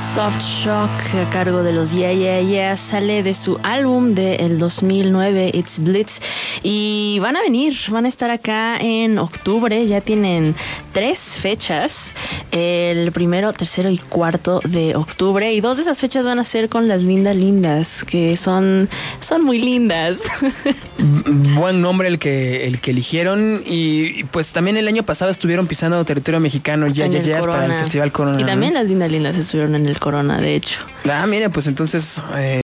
Soft Shock a cargo de los Yeah Yeah Yeah sale de su álbum del 2009 It's Blitz y van a estar acá en octubre. Ya tienen 3 fechas, el 1, 3 y 4 de octubre, y 2 de esas fechas van a ser con las Lindas, que son muy lindas. Buen nombre el que eligieron, y pues también el año pasado estuvieron pisando territorio mexicano ya para el Festival Corona. Y también las Lindas estuvieron en el Corona, de hecho. Mira, pues entonces